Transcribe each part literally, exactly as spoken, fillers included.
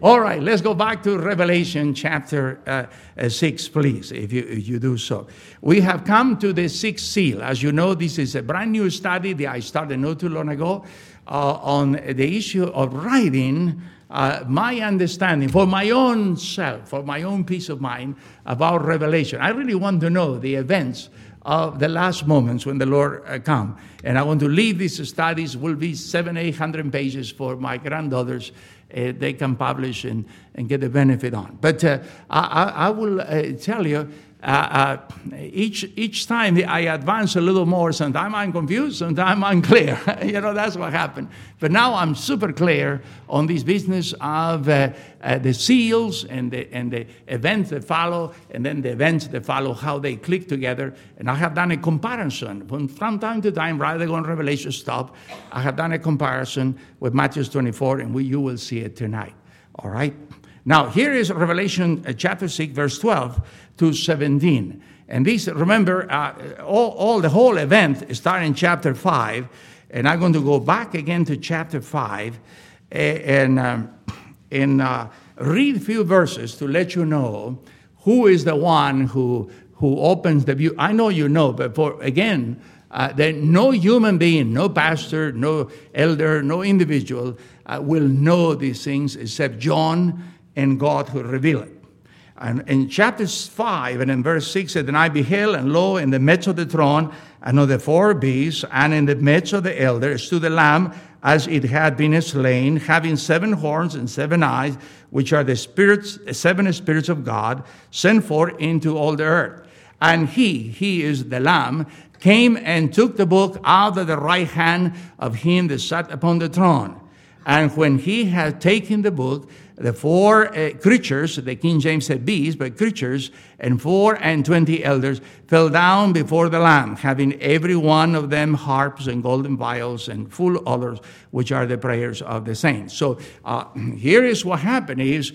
All right, let's go back to Revelation chapter uh, uh, six, please, if you, if you do so. We have come to the sixth seal. As you know, this is a brand new study that I started not too long ago uh, on the issue of writing uh, my understanding for my own self, for my own peace of mind about Revelation. I really want to know the events of the last moments when the Lord uh, come. And I want to leave these studies, will be seven, eight hundred pages for my granddaughters. Uh, they can publish and, and get the benefit on. But uh, I, I, I will uh, tell you, uh, uh, each each time I advance a little more, sometimes I'm confused, sometimes I'm clear. You know, that's what happened. But now I'm super clear on this business of uh, uh, the seals and the, and the events that follow, and then the events that follow, how they click together. And I have done a comparison. From, from time to time, rather than Revelation stop, I have done a comparison with Matthew twenty-four, and we, you will see it tonight. All right? Now, here is Revelation uh, chapter six, verse twelve to seventeen. And this, remember, uh, all, all the whole event started in chapter five. And I'm going to go back again to chapter five uh, and, um, and uh, read a few verses to let you know who is the one who, who opens the view. I know you know, but for, again, uh, there, no human being, no pastor, no elder, no individual uh, will know these things except John and God who reveal it. And in chapter five and in verse six, it said, "And I beheld, and lo, in the midst of the throne, and of the four beasts, and in the midst of the elders, stood the Lamb, as it had been slain, having seven horns and seven eyes, which are the spirits, seven spirits of God, sent forth into all the earth. And he, he is the Lamb, came and took the book out of the right hand of him that sat upon the throne. And when he had taken the book, the four uh, creatures, the King James said beasts, but creatures, and four and twenty elders fell down before the Lamb, having every one of them harps and golden vials and full odors, which are the prayers of the saints. So uh, here is what happened is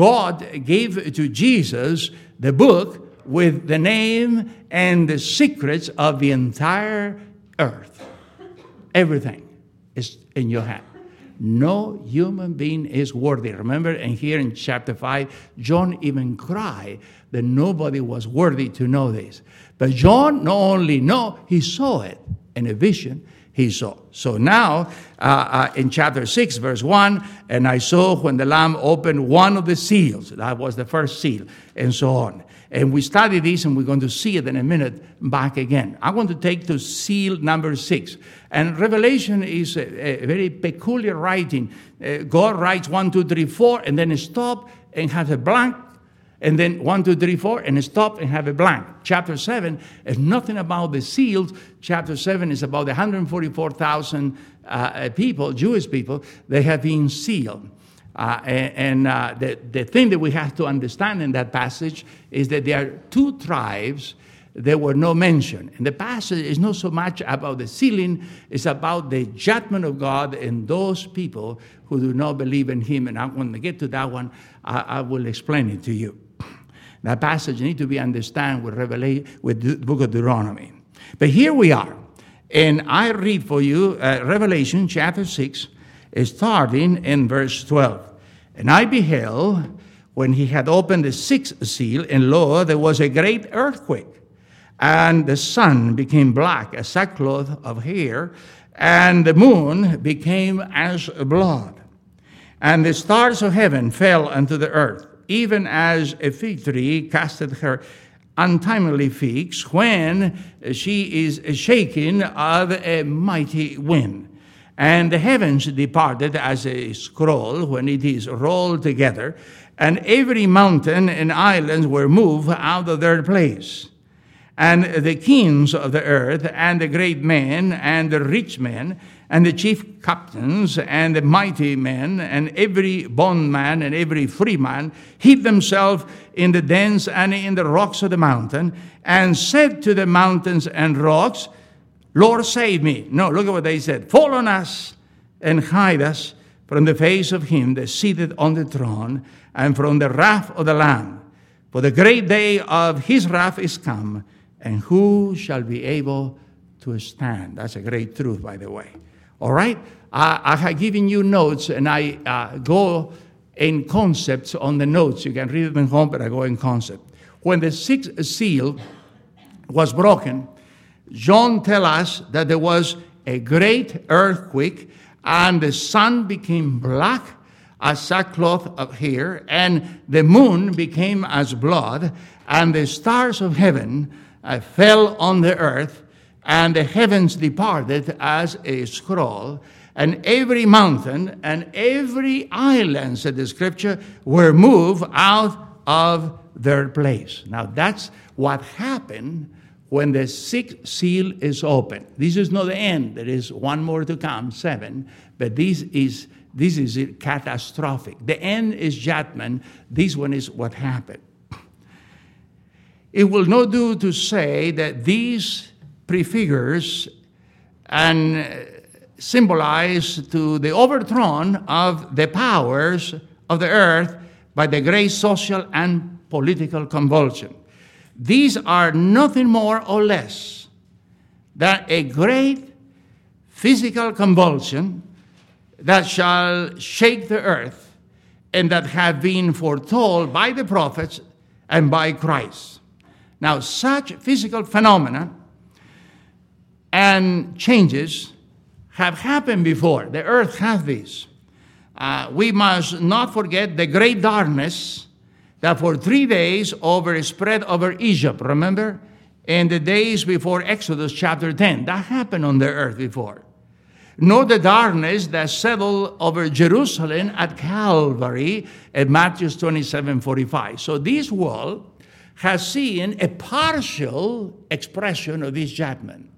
God gave to Jesus the book with the name and the secrets of the entire earth. Everything is in your hand. No human being is worthy. Remember, and here in chapter five, John even cried that nobody was worthy to know this. But John not only know, he saw it in a vision. He saw. So now, uh, uh, in chapter six, verse one, "And I saw when the Lamb opened one of the seals." That was the first seal, and so on. And we study this, and we're going to see it in a minute back again. I want to take to seal number six. And Revelation is a, a very peculiar writing. Uh, God writes one, two, three, four, and then stop and have a blank. And then one, two, three, four, and stop and have a blank. Chapter seven is nothing about the seals. Chapter seven is about the one hundred forty-four thousand uh, people, Jewish people, they have been sealed. Uh, and and uh, the, the thing that we have to understand in that passage is that there are two tribes that were not mentioned. And the passage is not so much about the sealing, it's about the judgment of God and those people who do not believe in him. And I, when I get to that one, I, I will explain it to you. That passage needs to be understood with, Revelation, with the book of Deuteronomy. But here we are. And I read for you uh, Revelation chapter six, starting in verse twelve. "And I beheld, when he had opened the sixth seal, and lo, there was a great earthquake, and the sun became black as sackcloth of hair, and the moon became as blood. And the stars of heaven fell unto the earth, even as a fig tree casteth her untimely figs, when she is shaken of a mighty wind. And the heavens departed as a scroll when it is rolled together, and every mountain and island were moved out of their place. And the kings of the earth, and the great men, and the rich men, and the chief captains, and the mighty men, and every bondman and every freeman hid themselves in the dens and in the rocks of the mountain, and said to the mountains and rocks, Lord, save me. No, look at what they said. Fall on us and hide us from the face of him that seated on the throne and from the wrath of the Lamb. For the great day of his wrath is come, and who shall be able to stand? That's a great truth, by the way. All right? I, I have given you notes, and I uh, go in concepts on the notes. You can read it at home, but I go in concept. When the sixth seal was broken, John tells us that there was a great earthquake, and the sun became black as sackcloth of hair, and the moon became as blood, and the stars of heaven uh, fell on the earth, and the heavens departed as a scroll, and every mountain and every island, said the scripture, were moved out of their place. Now that's what happened when the sixth seal is opened. This is not the end. There is one more to come, seven, but this is this is catastrophic. The end is judgment. This one is what happened. It will not do to say that these prefigures and symbolize to the overthrow of the powers of the earth by the great social and political convulsion. These are nothing more or less than a great physical convulsion that shall shake the earth and that have been foretold by the prophets and by Christ. Now, such physical phenomena and changes have happened before. The earth has this. Uh, we must not forget the great darkness that for three days overspread over Egypt, remember? In the days before Exodus chapter ten. That happened on the earth before. Nor the darkness that settled over Jerusalem at Calvary in Matthew twenty-seven forty-five. So this world has seen a partial expression of this judgment.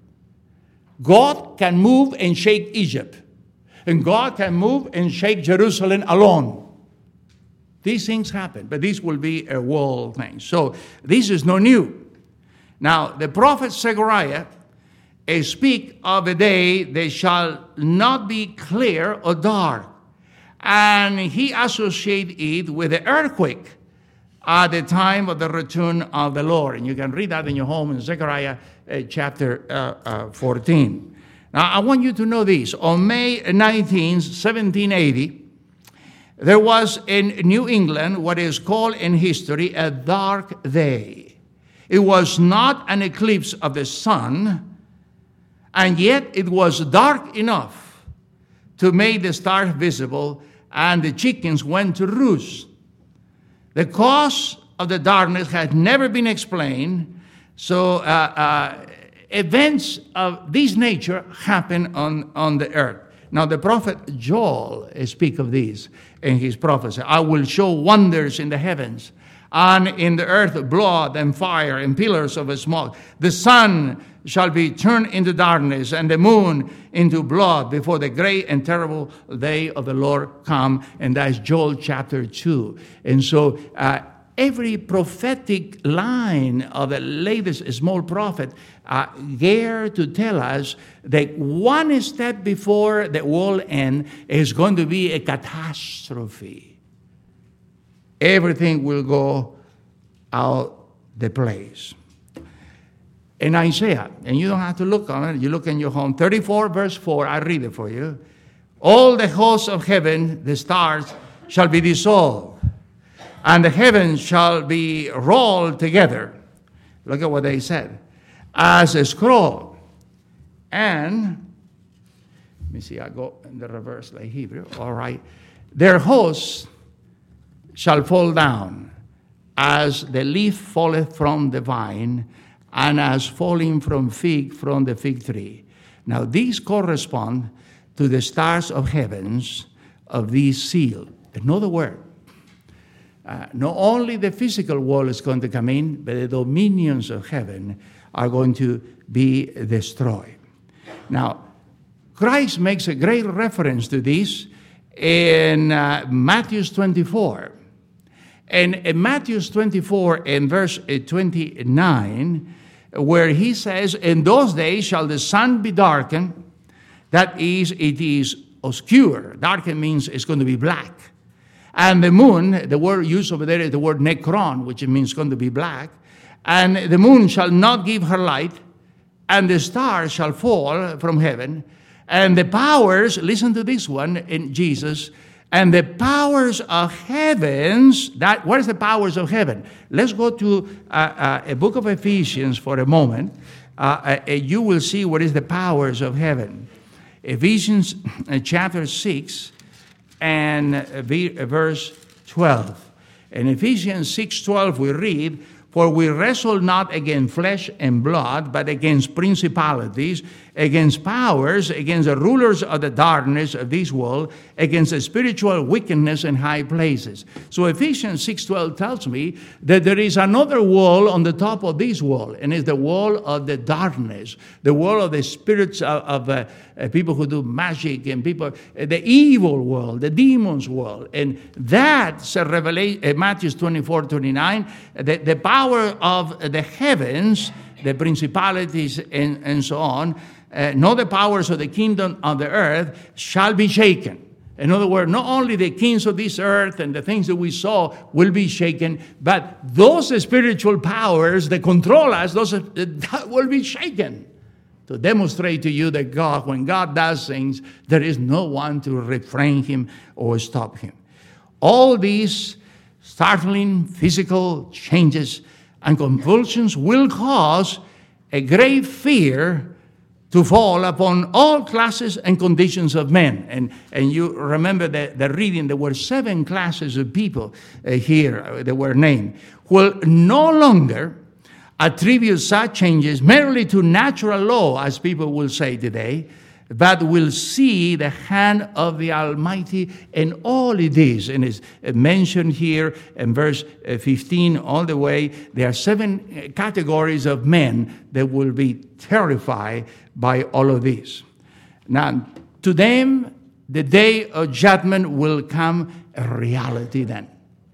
God can move and shake Egypt. And God can move and shake Jerusalem alone. These things happen, but this will be a world thing. So this is no new. Now, the prophet Zechariah uh, speak of a day that shall not be clear or dark. And he associated it with the earthquake at the time of the return of the Lord. And you can read that in your home in Zechariah uh, chapter uh, uh, fourteen. Now, I want you to know this. On May nineteenth, seventeen eighty, there was in New England what is called in history a dark day. It was not an eclipse of the sun, and yet it was dark enough to make the stars visible, and the chickens went to roost. The cause of the darkness had never been explained, so uh, uh, events of this nature happen on, on the earth. Now, the prophet Joel speaks of this in his prophecy. I will show wonders in the heavens, and in the earth blood and fire and pillars of smoke. The sun shall be turned into darkness, and the moon into blood before the great and terrible day of the Lord come. And that's Joel chapter two. And so uh, every prophetic line of the latest small prophet uh, dare to tell us that one step before the world end is going to be a catastrophe. Everything will go out the place. In Isaiah, and you don't have to look on it, you look in your home, thirty-four verse four, I read it for you. All the hosts of heaven, the stars, shall be dissolved, and the heavens shall be rolled together. Look at what they said. As a scroll. And, let me see, I go in the reverse like Hebrew. All right. Their hosts shall fall down, as the leaf falleth from the vine, and as falling from fig from the fig tree. Now, these correspond to the stars of heavens of this seal. In other words, uh, not only the physical world is going to come in, but the dominions of heaven are going to be destroyed. Now, Christ makes a great reference to this in uh, Matthew twenty-four. And in Matthew twenty-four, in verse twenty-nine, where he says, in those days shall the sun be darkened. That is, it is obscure. Darkened means it's going to be black. And the moon, the word used over there is the word necron, which means going to be black. And the moon shall not give her light, and the stars shall fall from heaven. And the powers, listen to this one in Jesus, And the powers of heavens, that what is the powers of heaven? Let's go to uh, uh, a book of Ephesians for a moment. Uh, uh, you will see what is the powers of heaven. Ephesians uh, chapter six and uh, verse twelve. In Ephesians six twelve we read, "For we wrestle not against flesh and blood, but against principalities, against powers, against the rulers of the darkness of this world, against the spiritual wickedness in high places." So Ephesians six twelve tells me that there is another wall on the top of this wall, and it's the wall of the darkness, the wall of the spirits of, of uh, uh, people who do magic and people, uh, the evil world, the demons world. And that's a revelation, uh, Matthew twenty-four twenty-nine, the, the power of the heavens, the principalities and, and so on, uh, not the powers of the kingdom of the earth, shall be shaken. In other words, not only the kings of this earth and the things that we saw will be shaken, but those spiritual powers that control us, those that will be shaken. To demonstrate to you that God, when God does things, there is no one to refrain him or stop him. All these startling physical changes and convulsions will cause a great fear to fall upon all classes and conditions of men. And, and you remember the, the reading, there were seven classes of people uh, here uh, that were named, will no longer attribute such changes merely to natural law, as people will say today, but will see the hand of the Almighty in all it is. And it's mentioned here in verse fifteen all the way. There are seven categories of men that will be terrified by all of this. Now, to them, the day of judgment will come a reality then.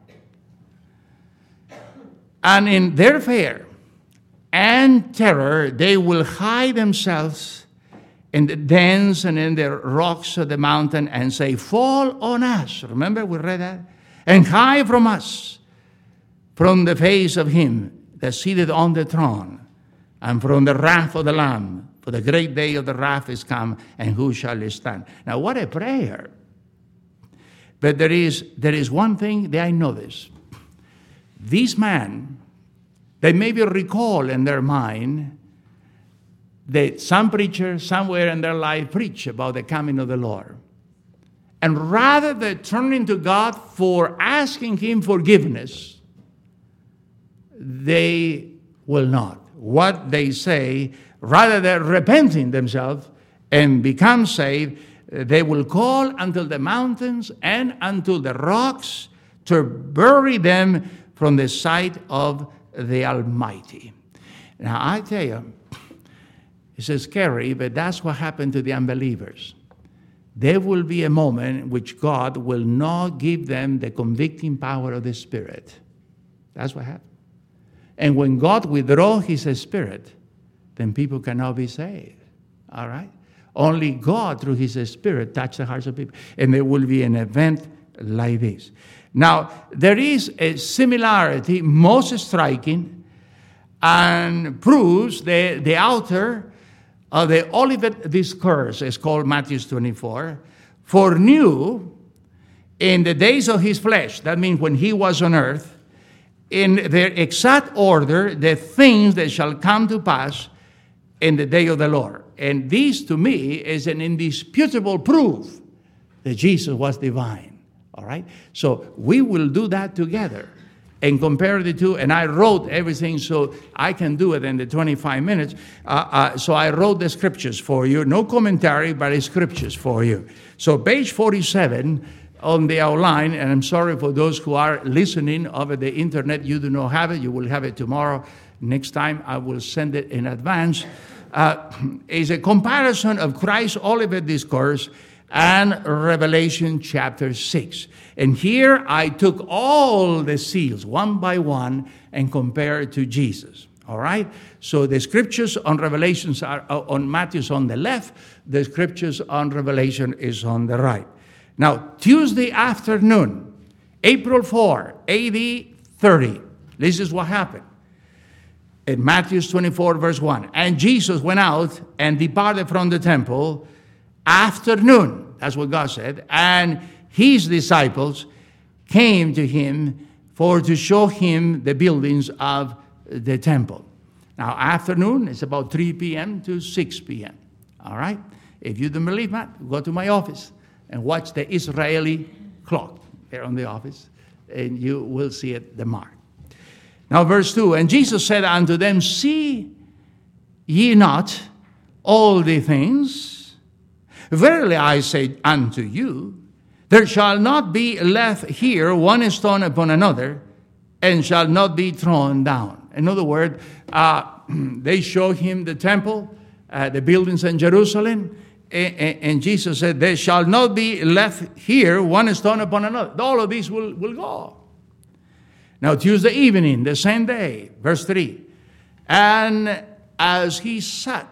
And in their fear and terror, they will hide themselves in the dens and in the rocks of the mountain and say, "Fall on us." Remember, we read that? "And hide from us, from the face of him that seated on the throne, and from the wrath of the Lamb. For the great day of the wrath is come, and who shall stand?" Now, what a prayer. But there is, there is one thing that I notice. These men, they maybe recall in their mind that some preacher somewhere in their life preach about the coming of the Lord. And rather than turning to God for asking him forgiveness, they will not. What they say, rather than repenting themselves and become saved, they will call until the mountains and until the rocks to bury them from the sight of the Almighty. Now, I tell you, it's scary, but that's what happened to the unbelievers. There will be a moment in which God will not give them the convicting power of the Spirit. That's what happened. And when God withdraws his Spirit, then people cannot be saved. All right? Only God, through his Spirit, touches the hearts of people. And there will be an event like this. Now, there is a similarity, most striking, and proves the, the author of the Olivet Discourse, is called Matthew twenty-four, foreknew in the days of his flesh, that means when he was on earth, in their exact order, the things that shall come to pass in the day of the Lord. And this, to me, is an indisputable proof that Jesus was divine. All right? So we will do that together and compare the two. And I wrote everything so I can do it in the twenty-five minutes. Uh, uh, so I wrote the scriptures for you. No commentary, but scriptures for you. So page forty-seven on the outline, and I'm sorry for those who are listening over the internet. You do not have it. You will have it tomorrow. Next time I will send it in advance. Uh, is a comparison of Christ's Olivet Discourse and Revelation chapter six. And here I took all the seals one by one and compared to Jesus. All right? So the scriptures on Revelations are on Matthew's on the left. The scriptures on Revelation is on the right. Now, Tuesday afternoon, April fourth, A D thirty. This is what happened. In Matthew twenty-four, verse one. And Jesus went out and departed from the temple afternoon. That's what God said. And his disciples came to him for to show him the buildings of the temple. Now, afternoon is about three p.m. to six p.m. All right? If you don't believe that, go to my office and watch the Israeli clock there on the office, and you will see it, the mark. Now, verse two, and Jesus said unto them, see ye not all the things? Verily I say unto you, there shall not be left here one stone upon another, and shall not be thrown down. In other words, uh, they show him the temple, uh, the buildings in Jerusalem, and, and Jesus said, there shall not be left here one stone upon another. All of these will, will go. Now, Tuesday evening, the same day, verse three, and as he sat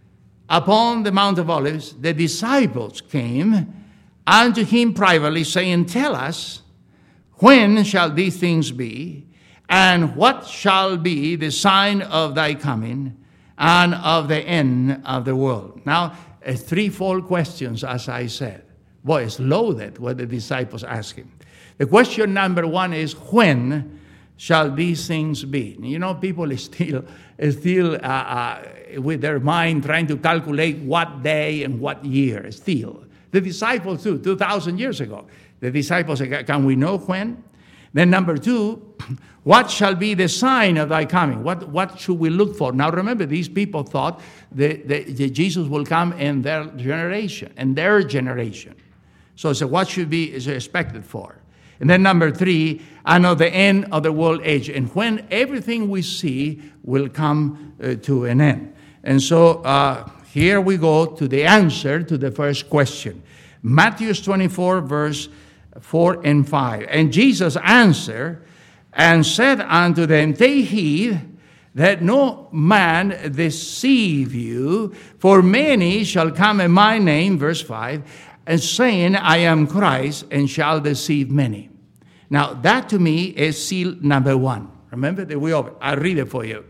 upon the Mount of Olives, the disciples came unto him privately, saying, tell us, when shall these things be? And what shall be the sign of thy coming and of the end of the world? Now, uh, threefold questions, as I said. Boy, it's loaded what the disciples ask him. The question number one is, when shall these things be? You know, people is still, is still uh, uh, with their mind trying to calculate what day and what year, still. The disciples too, two thousand years ago. The disciples said, can we know when? Then number two, what shall be the sign of thy coming? What, what should we look for? Now remember, these people thought that, that, that Jesus will come in their generation, in their generation. So, so what should be is expected for? And then number three, and of the end of the world age, and when everything we see will come uh, to an end. And so uh, here we go to the answer to the first question. Matthew twenty-four, verse four and five. And Jesus answered and said unto them, take heed that no man deceive you, for many shall come in my name, verse five, and saying, I am Christ, and shall deceive many. Now, that to me is seal number one. Remember that we open. I'll read it for you.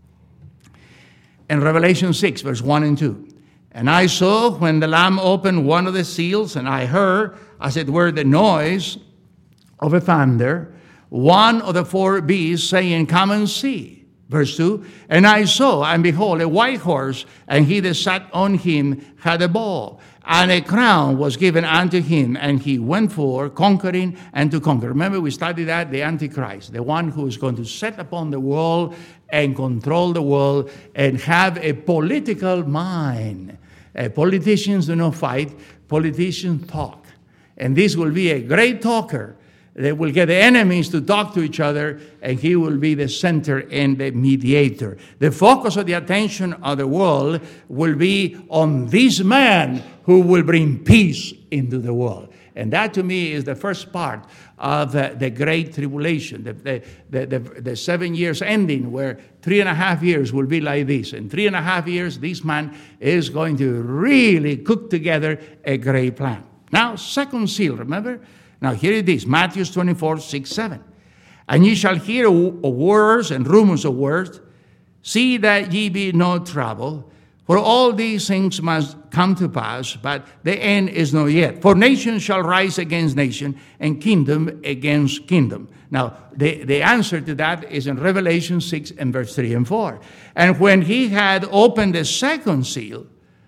In Revelation six, verse one and two. And I saw when the Lamb opened one of the seals, and I heard, as it were, the noise of a thunder, one of the four beasts saying, come and see. Verse two, and I saw, and behold, a white horse, and he that sat on him had a bow, and a crown was given unto him, and he went forth conquering and to conquer. Remember, we studied that, the Antichrist, the one who is going to set upon the world and control the world and have a political mind. Uh, politicians do not fight, politicians talk. And this will be a great talker. They will get the enemies to talk to each other, and he will be the center and the mediator. The focus of the attention of the world will be on this man who will bring peace into the world. And that to me is the first part of the, the Great Tribulation, the, the, the, the, the seven years ending, where three and a half years will be like this. In three and a half years, this man is going to really cook together a great plan. Now, second seal, remember? Now, here it is, Matthew twenty-four, six, seven. And ye shall hear of wars and rumors of wars. See that ye be no trouble. For all these things must come to pass, but the end is not yet. For nation shall rise against nation, and kingdom against kingdom. Now, the, the answer to that is in Revelation six and verse three and four. And when he had opened the second seal,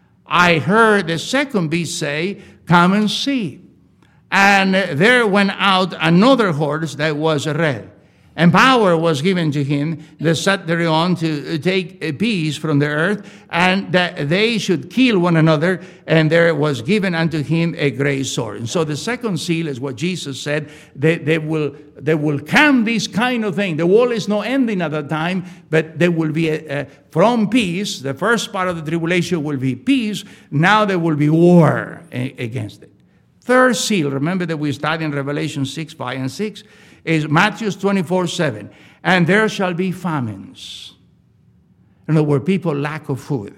I heard the second beast say, come and see. And there went out another horse that was red. And power was given to him that sat thereon to take a piece from the earth, and that they should kill one another, and there was given unto him a great sword. And so the second seal is what Jesus said, they, they will they will come this kind of thing. The world is not ending at that time, but there will be a, a, from peace, the first part of the tribulation will be peace, now there will be war a, against it. Third seal, remember that we studied in Revelation six, five, and six, is Matthew twenty-four, seven. And there shall be famines. In other words, people lack of food.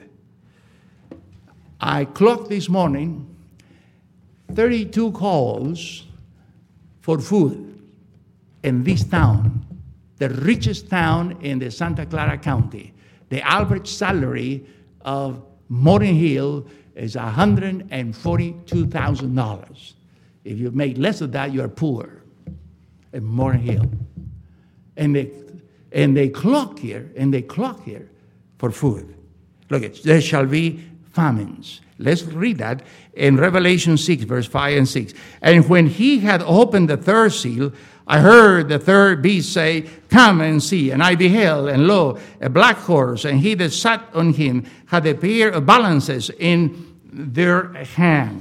I clocked this morning thirty-two calls for food in this town, the richest town in the Santa Clara County. The average salary of Morgan Hill is one hundred forty-two thousand dollars. If you make less of that, you are poor. And more hill. And they, and they clock here, and they clock here for food. Look, it, there shall be famines. Let's read that in Revelation six, verse five and six. And when he had opened the third seal, I heard the third beast say, come and see. And I beheld, and lo, a black horse, and he that sat on him had a pair of balances in their hand.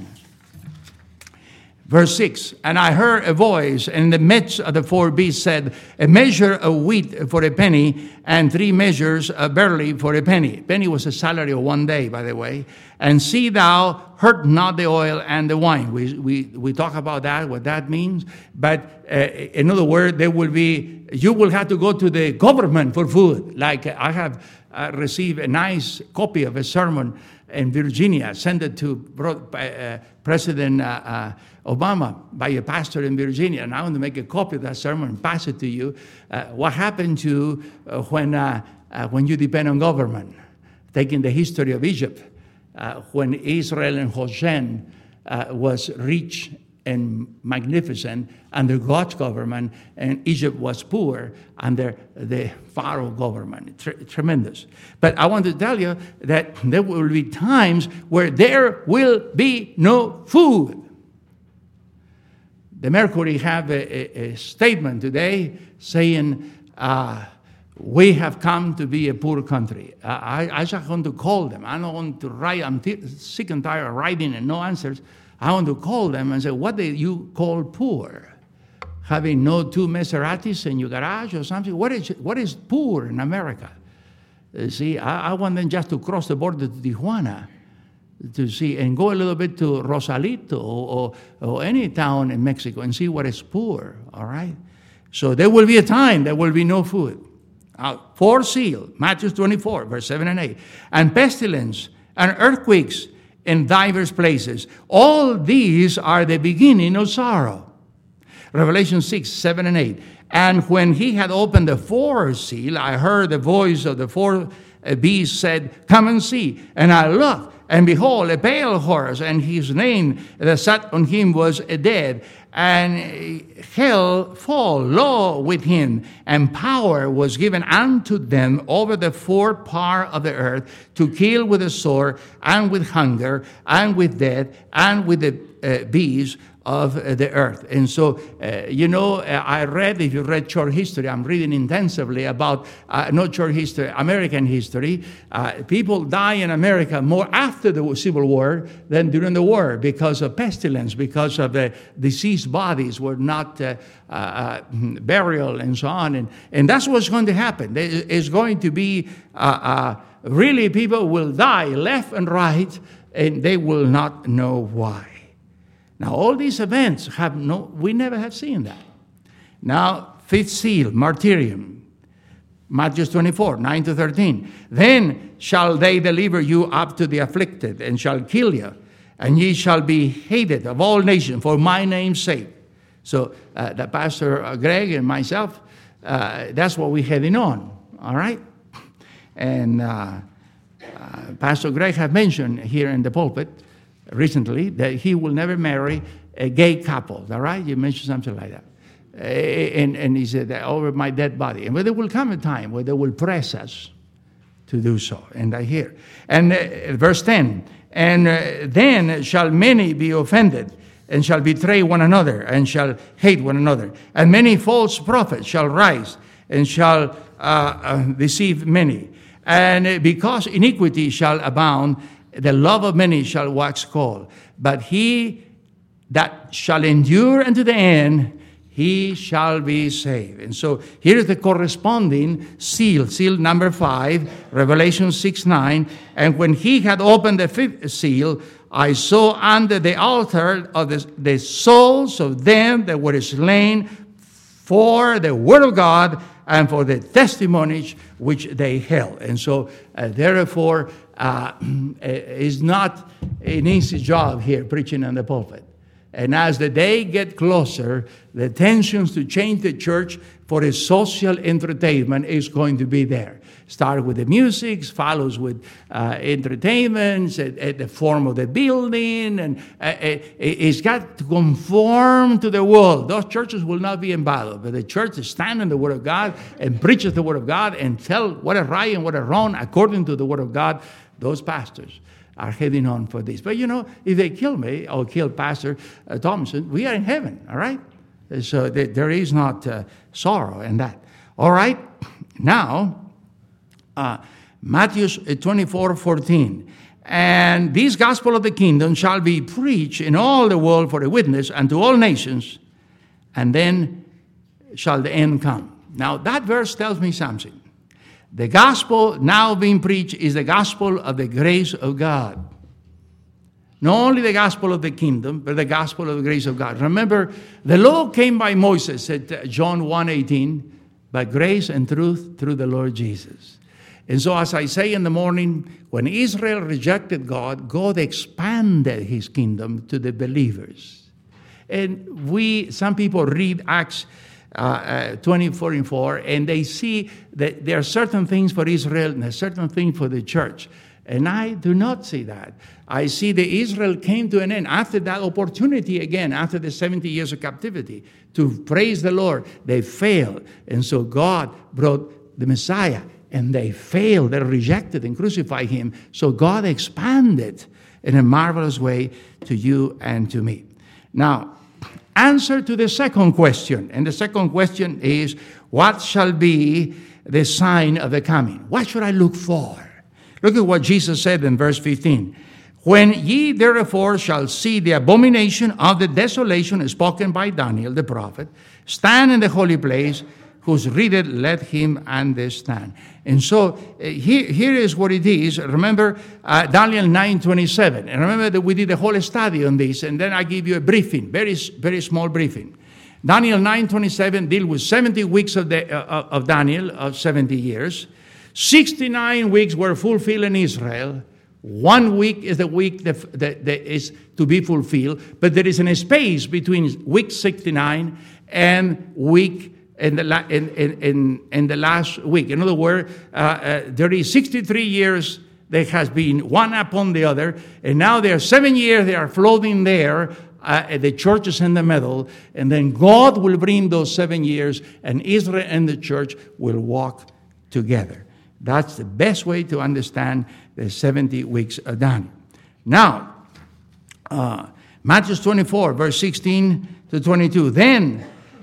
Verse six, and I heard a voice in the midst of the four beasts said, a measure of wheat for a penny, and three measures of barley for a penny. Penny was a salary of one day, by the way. And see thou hurt not the oil and the wine. We we we talk about that, what that means. But uh, in other words, there will be, you will have to go to the government for food. Like I have uh, received a nice copy of a sermon in Virginia, sent it to uh, President uh, uh, Obama by a pastor in Virginia, and I want to make a copy of that sermon and pass it to you. Uh, what happened to uh, when uh, uh, when you depend on government? Taking the history of Egypt, uh, when Israel and Goshen uh, was rich and magnificent under God's government, and Egypt was poor under the Pharaoh government. Tre- tremendous. But I want to tell you that there will be times where there will be no food. The Mercury have a, a, a statement today saying, uh, we have come to be a poor country. Uh, I, I just want to call them. I don't want to write. I'm t- sick and tired of writing and no answers. I want to call them and say, what do you call poor? Having no two Maseratis in your garage or something? What is, what is poor in America? Uh, see, I, I want them just to cross the border to Tijuana to see, and go a little bit to Rosarito or, or, or any town in Mexico and see what is poor, all right? So there will be a time there will be no food. Uh, four seal, Matthew twenty-four, verse seven and eight. And pestilence and earthquakes in divers places. All these are the beginning of sorrow. Revelation six, seven and eight. And when he had opened the fourth seal, I heard the voice of the fourth beast said, come and see. And I looked, and behold, a pale horse, and his name that sat on him was dead. And hell fall low with him, and power was given unto them over the fourth part of the earth to kill with the sword, and with hunger, and with death, and with the uh, beasts of uh, the earth. And so, uh, you know, uh, I read, if you read church history, I'm reading intensively about, uh, not church history, American history. Uh, people die in America more after the Civil War than during the war because of pestilence, because of the deceased bodies were not uh, uh, burial and so on. And, and that's what's going to happen. There is going to be, uh, uh, really people will die left and right, and they will not know why. Now, all these events have no, we never have seen that. Now, fifth seal, martyrium, Matthew twenty-four, nine to thirteen. Then shall they deliver you up to the afflicted, and shall kill you, and ye shall be hated of all nations for my name's sake. So, uh, the Pastor Greg and myself, uh, that's what we're heading on, all right? And uh, uh, Pastor Greg have mentioned here in the pulpit recently that he will never marry a gay couple, all right? You mentioned something like that. Uh, and, and he said, over my dead body. And but there will come a time where they will press us to do so. And I hear. And uh, verse ten, and uh, then shall many be offended, and shall betray one another, and shall hate one another. And many false prophets shall rise, and shall uh, uh, deceive many. And uh, because iniquity shall abound, the love of many shall wax cold. But he that shall endure unto the end, he shall be saved. And so here is the corresponding seal, seal number five, Revelation six, nine. And when he had opened the fifth seal, I saw under the altar of the, the souls of them that were slain for the word of God and for the testimonies which they held. And so, uh, therefore, uh, it's not an easy job here preaching in the pulpit. And as the day gets closer, the tensions to change the church for a social entertainment is going to be there. Start with the music, follows with uh, entertainments, at, at the form of the building, and uh, it, it's got to conform to the world. Those churches will not be in battle, but the church that stands in the Word of God and preaches the Word of God and tell what is right and what is wrong according to the Word of God, those pastors are heading on for this. But you know, if they kill me or kill Pastor uh, Thompson, we are in heaven, all right? So th- there is not uh, sorrow in that. All right, now, uh, Matthew twenty-four fourteen. And this gospel of the kingdom shall be preached in all the world for a witness unto all nations, and then shall the end come. Now, that verse tells me something. The gospel now being preached is the gospel of the grace of God. Not only the gospel of the kingdom, but the gospel of the grace of God. Remember, the law came by Moses at John one eighteen, but grace and truth through the Lord Jesus. And so as I say in the morning, when Israel rejected God, God expanded his kingdom to the believers. And we, some people read Acts uh, uh, twenty-four and four, and they see that there are certain things for Israel and a certain thing for the church. And I do not see that. I see that Israel came to an end after that opportunity again, after the seventy years of captivity, to praise the Lord. They failed. And so God brought the Messiah, and they failed. They rejected and crucified him. So God expanded in a marvelous way to you and to me. Now, answer to the second question. And the second question is, what shall be the sign of the coming? What should I look for? Look at what Jesus said in verse fifteen. When ye therefore shall see the abomination of the desolation spoken by Daniel the prophet, stand in the holy place, whose readeth, let him understand. And so uh, here, here is what it is. Remember uh, Daniel nine twenty-seven. And remember that we did a whole study on this, and then I give you a briefing, very, very small briefing. Daniel nine twenty-seven deals with seventy weeks of, the, uh, of Daniel, of seventy years. sixty-nine weeks were fulfilled in Israel. One week is the week that, that, that is to be fulfilled, but there is a space between week sixty-nine and week in the, la- in, in, in, in the last week. In other words, uh, uh, there is sixty-three years that has been one upon the other, and now there are seven years they are floating there. Uh, the church is in the middle, and then God will bring those seven years, and Israel and the church will walk together. That's the best way to understand the seventy weeks of Daniel. Now, uh, Matthew twenty-four, verse sixteen to twenty-two. Then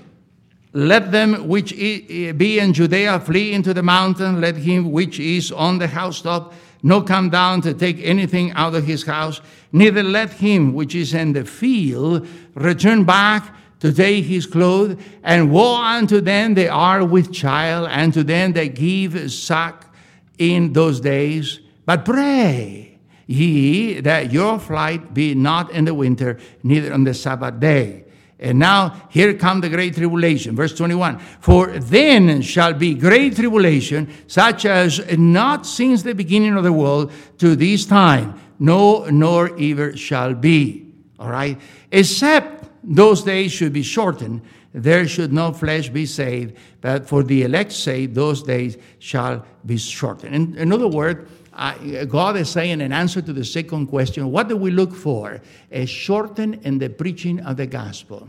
let them which be in Judea flee into the mountain. Let him which is on the housetop not come down to take anything out of his house. Neither let him which is in the field return back to take his clothes. And woe unto them that are with child, and to them that give suck in those days. But pray ye that your flight be not in the winter, neither on the Sabbath day. And now here come the great tribulation. Verse twenty-one. For then shall be great tribulation, such as not since the beginning of the world to this time, no, nor ever shall be. All right? Except those days should be shortened, there should no flesh be saved, but for the elect's sake, those days shall be shortened. In, in other words, uh, God is saying in answer to the second question, what do we look for? A shorten in the preaching of the gospel.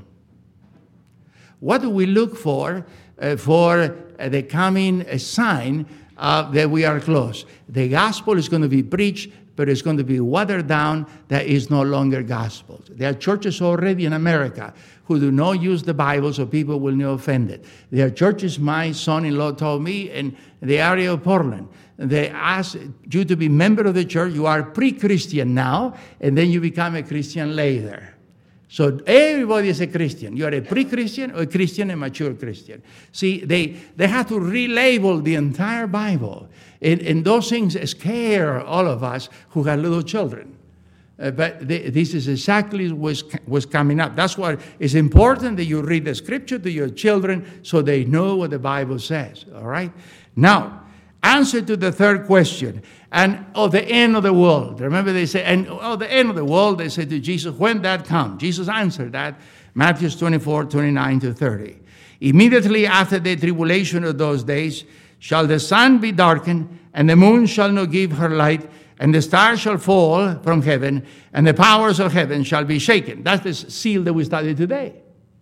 What do we look for uh, for uh, the coming uh, sign uh, that we are close? The gospel is going to be preached, but it's going to be watered down. That is no longer gospel. There are churches already in America who do not use the Bible so people will not offend it. There are churches, my son-in-law told me, in the area of Portland. They ask you to be member of the church. You are pre-Christian now, and then you become a Christian later. So everybody is a Christian. You are a pre-Christian or a Christian, a mature Christian. See, they, they have to relabel the entire Bible. And, and those things scare all of us who have little children. Uh, but they, this is exactly what's, what's coming up. That's why it's important that you read the scripture to your children so they know what the Bible says. All right? Now, answer to the third question, and oh, the end of the world. Remember they say, and oh, the end of the world, they said to Jesus, when that comes? Jesus answered that, Matthew twenty-four, twenty-nine to thirty. Immediately after the tribulation of those days shall the sun be darkened, and the moon shall not give her light, and the stars shall fall from heaven, and the powers of heaven shall be shaken. That's the seal that we studied today.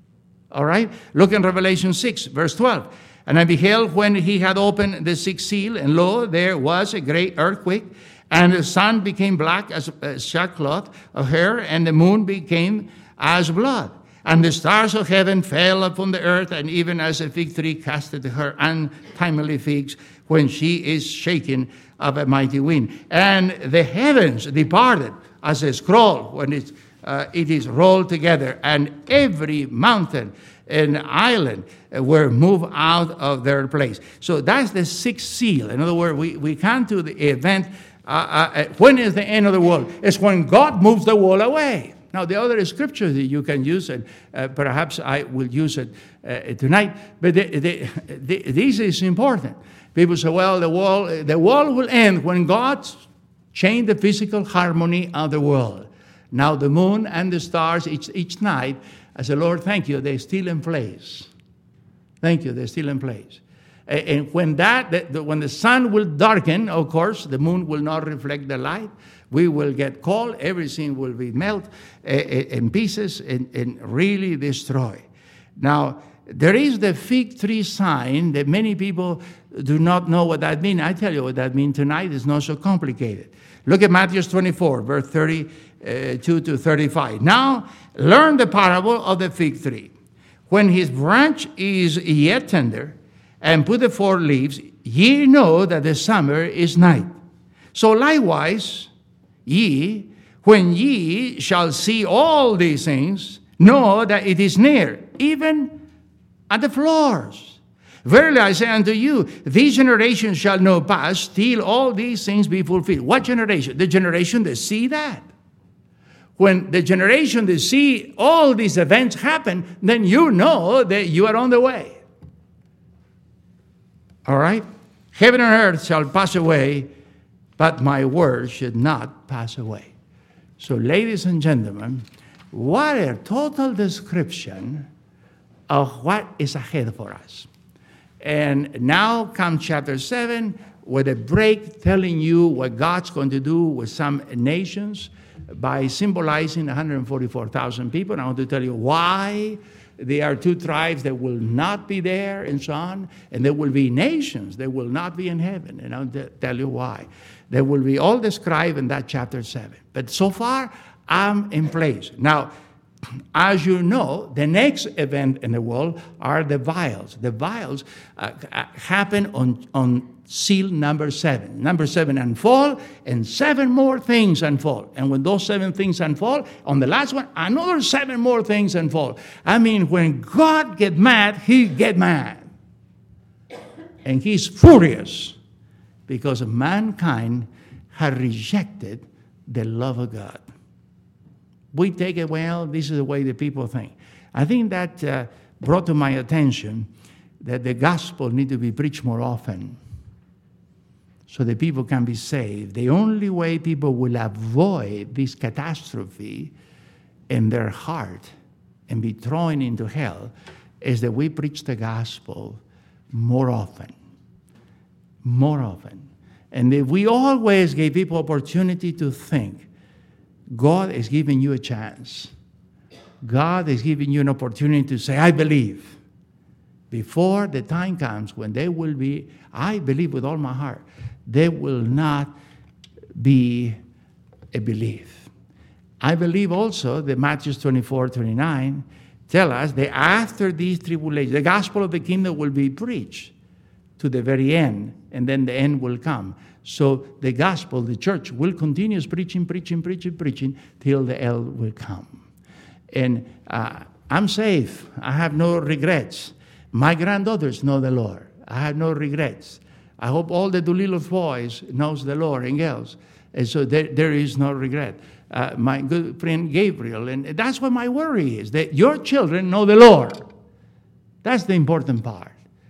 All right? Look in Revelation six, verse twelve. And I beheld when he had opened the sixth seal, and lo, there was a great earthquake, and the sun became black as sackcloth of hair, and the moon became as blood. And the stars of heaven fell upon the earth, and even as a fig tree casteth her untimely figs when she is shaken of a mighty wind. And the heavens departed as a scroll when it, uh, it is rolled together, and every mountain and island were moved out of their place. So that's the sixth seal. In other words, we, we come to the event, uh, uh, when is the end of the world? It's when God moves the world away. Now, the other scripture that you can use, and uh, perhaps I will use it uh, tonight, but the, the, the, this is important. People say, well, the world, the world will end when God changed the physical harmony of the world. Now, the moon and the stars, each, each night, I say, Lord, thank you, they're still in place. Thank you, they're still in place. And when that, when the sun will darken, of course, the moon will not reflect the light. We will get cold. Everything will be melt in pieces and, and really destroy. Now, there is the fig tree sign that many people do not know what that means. I tell you what that means tonight. It's not so complicated. Look at Matthew twenty-four, verse thirty-two to thirty-five. Now, learn the parable of the fig tree. When his branch is yet tender, and put forth leaves, ye know that the summer is night. So likewise, ye, when ye shall see all these things, know that it is near, even at the floors. Verily I say unto you, this generation shall not pass till all these things be fulfilled. What generation? The generation that see that. When the generation that see all these events happen, then you know that you are on the way. All right? Heaven and earth shall pass away, but my word should not pass away. So, ladies and gentlemen, what a total description of what is ahead for us. And now comes chapter seven with a break telling you what God's going to do with some nations by symbolizing one hundred forty-four thousand people. And I want to tell you why. There are two tribes that will not be there and so on. And there will be nations that will not be in heaven. And I'll tell you why. They will be all described in that chapter seven. But so far, I'm in place. Now, as you know, the next event in the world are the vials. The vials uh, happen on, on seal number seven. Number seven unfold, and seven more things unfold. And when those seven things unfold, on the last one, another seven more things unfold. I mean, when God get mad, he get mad. And he's furious because mankind had rejected the love of God. We take it, well, this is the way the people think. I think that uh, brought to my attention that the gospel need to be preached more often so that people can be saved. The only way people will avoid this catastrophe in their heart and be thrown into hell is that we preach the gospel more often. More often. And if we always give people opportunity to think, God is giving you a chance. God is giving you an opportunity to say, I believe. Before the time comes when they will be, I believe with all my heart, they will not be a belief. I believe also that Matthew twenty-four, twenty-nine tell us that after these tribulations, the gospel of the kingdom will be preached to the very end, and then the end will come. So the gospel, the church, will continue preaching, preaching, preaching, preaching, till the end will come. And uh, I'm safe. I have no regrets. My granddaughters know the Lord. I have no regrets. I hope all the Doolittle's boys knows the Lord and girls. And so there, there is no regret. Uh, my good friend Gabriel, and that's what my worry is, that your children know the Lord. That's the important part.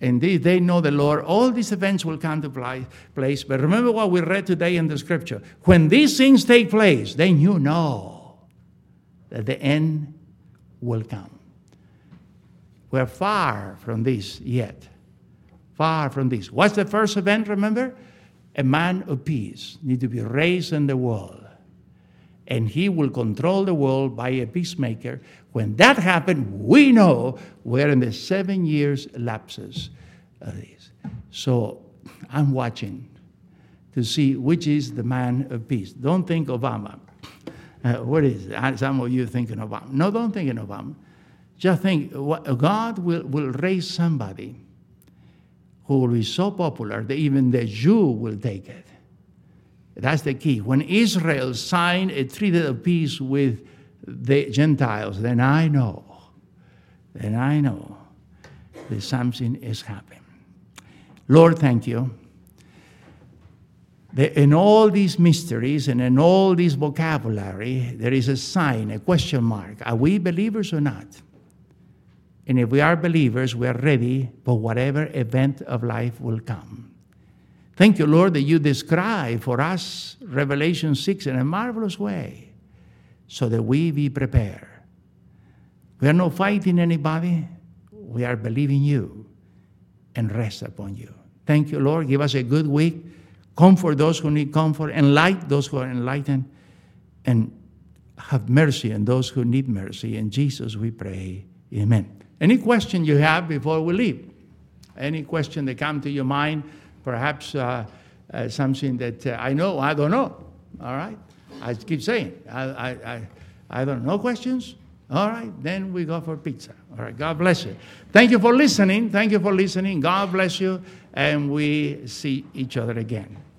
and they, they know the Lord, all these events will come to place. But remember what we read today in the scripture. When these things take place, then you know that the end will come. We're far from this yet. Far from this. What's the first event, remember? A man of peace needs to be raised in the world. And he will control the world by a peacemaker. When that happens, we know we're in the seven years lapses of this. So I'm watching to see which is the man of peace. Don't think Obama. Uh, what is it? Some of you thinking Obama. No, don't think in Obama. Just think, God will, will raise somebody who will be so popular that even the Jew will take it. That's the key. When Israel signed a treaty of peace with the Gentiles, then I know, then I know that something is happening. Lord, thank you. In all these mysteries and in all this vocabulary, there is a sign, a question mark. Are we believers or not? And if we are believers, we are ready for whatever event of life will come. Thank you, Lord, that you describe for us Revelation six in a marvelous way so that we be prepared. We are not fighting anybody. We are believing you and rest upon you. Thank you, Lord. Give us a good week. Comfort those who need comfort. Enlighten those who are enlightened. And have mercy on those who need mercy. In Jesus we pray. Amen. Any question you have before we leave? Any question that come to your mind? Perhaps uh, uh, something that uh, I know, I don't know. All right? I keep saying, I, I, I, I don't know. Questions? All right, then we go for pizza. All right, God bless you. Thank you for listening. Thank you for listening. God bless you. And we see each other again.